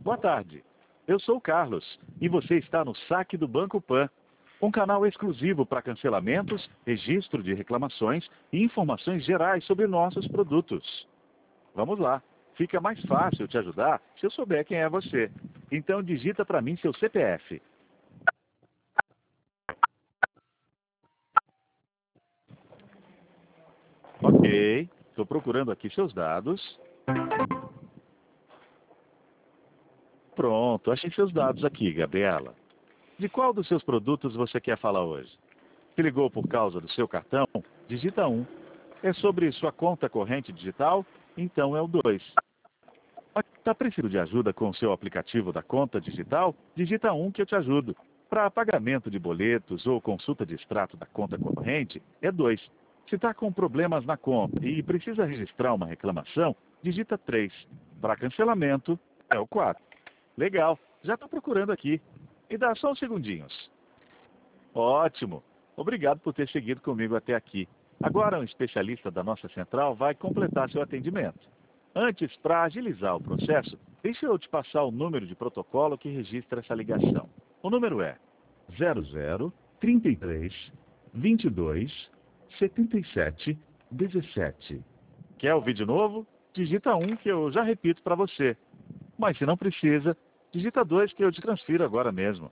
Boa tarde. Eu sou o Carlos e você está no Saque do Banco Pan, um canal exclusivo para cancelamentos, registro de reclamações e informações gerais sobre nossos produtos. Vamos lá. Fica mais fácil te ajudar se eu souber quem é você. Então digita para mim seu CPF. Ok. Estou procurando aqui seus dados. Pronto, achei seus dados aqui, Gabriela. De qual dos seus produtos você quer falar hoje? Se ligou por causa do seu cartão? Digita 1. É sobre sua conta corrente digital? Então é o 2. Está precisando de ajuda com o seu aplicativo da conta digital? Digita 1 que eu te ajudo. Para pagamento de boletos ou consulta de extrato da conta corrente, é 2. Se está com problemas na conta e precisa registrar uma reclamação, digita 3. Para cancelamento, é o 4. Legal, já estou procurando aqui. Me dá só uns segundinhos. Ótimo. Obrigado por ter seguido comigo até aqui. Agora um especialista da nossa central vai completar seu atendimento. Antes, para agilizar o processo, deixa eu te passar o número de protocolo que registra essa ligação. O número é 0033 22 77 17. Quer ouvir de novo? Digita 1 que eu já repito para você. Mas se não precisa, digita 2 que eu te transfiro agora mesmo.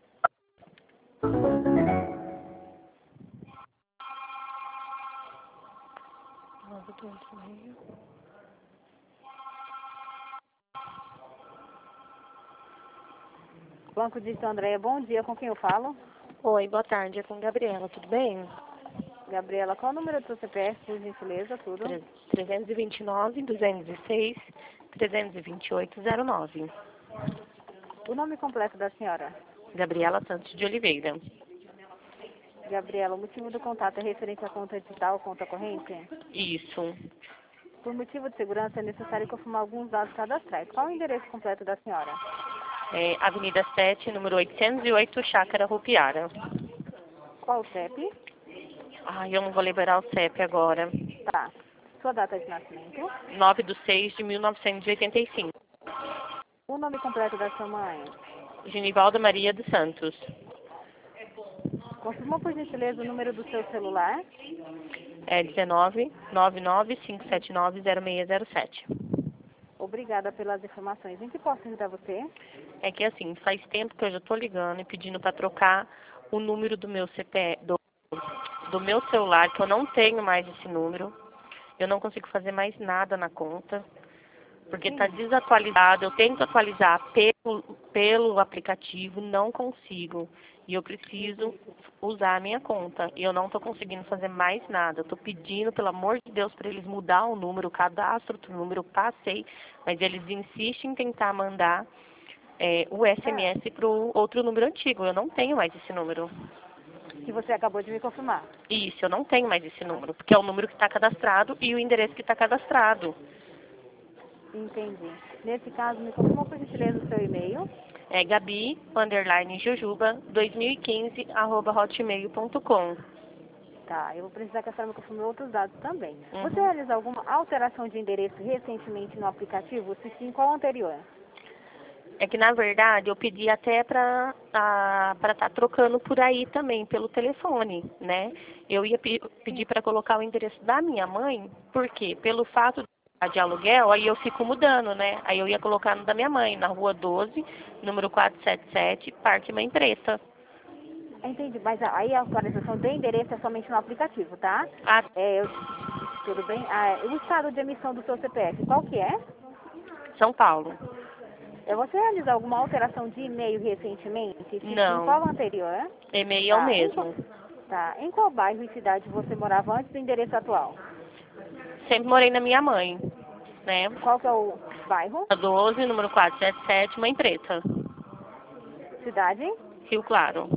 Banco Digital Andréia, bom dia, com quem eu falo? Oi, boa tarde, é com Gabriela, tudo bem? Gabriela, qual o número do seu CPF, por gentileza, tudo? 329, 206, 328, 09. O nome completo da senhora? Gabriela Santos de Oliveira. Gabriela, o motivo do contato é referente à conta digital, conta corrente? Isso. Por motivo de segurança, é necessário confirmar alguns dados cadastrais. Qual o endereço completo da senhora? É Avenida 7, número 808, Chácara Rupiara. Qual o CEP? Ai, eu não vou liberar o CEP agora. Tá. Sua data de nascimento? 9/6/1985. O nome completo da sua mãe? Genivalda Maria dos Santos. Confirma, por gentileza, o número do seu celular? É 19 99 579 0607. Obrigada pelas informações. Em que posso ajudar você? É que assim, faz tempo que eu já estou ligando e pedindo para trocar o número do meu CPF, do meu celular, que eu não tenho mais esse número. Eu não consigo fazer mais nada na conta, porque está desatualizado. Eu tento atualizar pelo aplicativo, não consigo. E eu preciso usar a minha conta. E eu não estou conseguindo fazer mais nada. Eu estou pedindo, pelo amor de Deus, para eles mudar o número, o cadastro do número, eu passei. Mas eles insistem em tentar mandar o SMS para o outro número antigo. Eu não tenho mais esse número. Que você acabou de me confirmar. Isso, eu não tenho mais esse número, porque é o número que está cadastrado e o endereço que está cadastrado. Entendi. Nesse caso, me confirma, por gentileza, o seu e-mail. É gabi_jujuba2015@hotmail.com. Tá, eu vou precisar que a senhora me confirme outros dados também. Você realizou alguma alteração de endereço recentemente no aplicativo? Se sim, qual o anterior? É que, na verdade, eu pedi até para estar trocando por aí também, pelo telefone, né? Eu ia pedir para colocar o endereço da minha mãe, porque pelo fato de aluguel, aí eu fico mudando, né? Aí eu ia colocar no da minha mãe, na Rua 12, número 477, Parque Mãe Preta. Entendi, mas aí a atualização do endereço é somente no aplicativo, tá? Tudo bem? O estado de emissão do seu CPF, qual que é? São Paulo. Você realizou alguma alteração de e-mail recentemente? Se Não. sim, qual o anterior? E-mail é o mesmo. Em qual bairro e cidade você morava antes do endereço atual? Sempre morei na minha mãe, né? Qual que é o bairro? 12, número 477, Mãe Preta. Cidade? Rio Claro.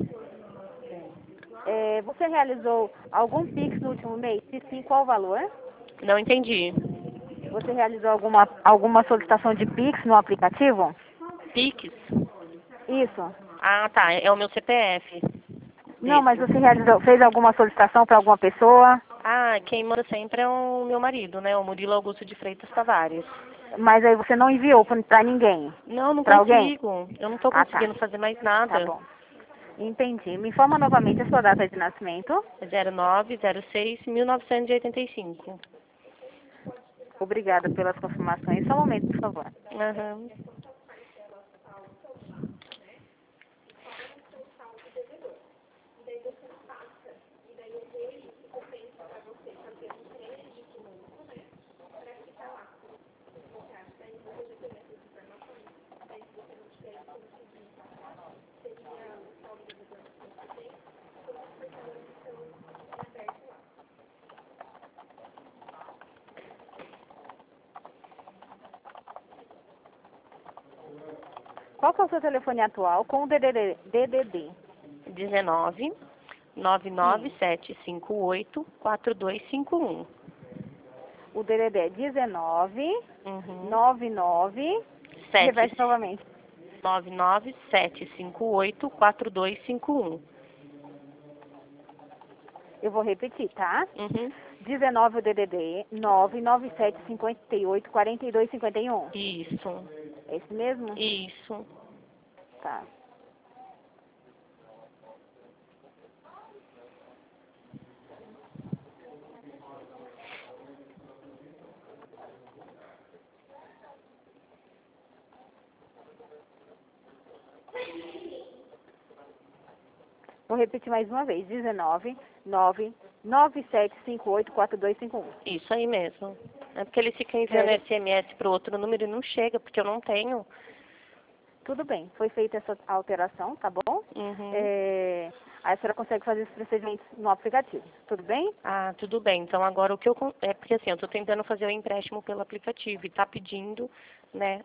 Você realizou algum Pix no último mês? Se sim, qual o valor? Não entendi. Você realizou alguma solicitação de Pix no aplicativo? Pix? Isso. Ah, tá. É o meu CPF. Não, mas você fez alguma solicitação para alguma pessoa? Ah, quem manda sempre é o meu marido, né? O Murilo Augusto de Freitas Tavares. Mas aí você não enviou pra ninguém? Não, não Pra alguém? consigo. Eu não estou Ah, tá. conseguindo fazer mais nada. Tá bom. Entendi. Me informa novamente a sua data de nascimento. 0906-1985. Obrigada pelas confirmações. Só um momento, por favor. Aham. Qual que é o seu telefone atual com o DDD? 19 99758 4251. O DDD é 19 Uhum. 99. Repete novamente. 99758 4251. Eu vou repetir, tá? Uhum. 19 o DDD 99758 4251. Isso. É esse mesmo? Isso. Tá. Vou repetir mais uma vez. 19 99758 4251. Isso aí mesmo. É porque eles ficam enviando SMS para outro número e não chega, porque eu não tenho. Tudo bem. Foi feita essa alteração, tá bom? Uhum. Aí a senhora consegue fazer os procedimentos no aplicativo. Tudo bem? Ah, tudo bem. Então agora o que eu é porque assim, eu estou tentando fazer o empréstimo pelo aplicativo e está pedindo, né,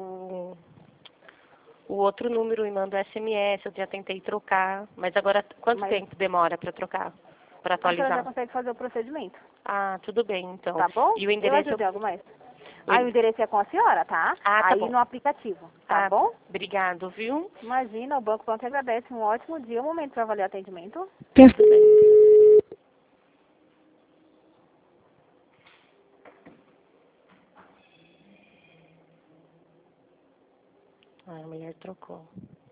o outro número e manda SMS, eu já tentei trocar, mas agora quanto tempo demora para trocar, para A senhora já atualizar? consegue fazer o procedimento. Ah, tudo bem, então. Tá bom? E o Eu endereço ajudo em algo mais. Aí o endereço é com a senhora, tá? Ah, tá Aí bom. no aplicativo, tá bom? Obrigado, viu? Imagina, o Banco Pan que agradece. Um ótimo dia, um momento para avaliar atendimento. Tudo bem. Ah, a mulher trocou.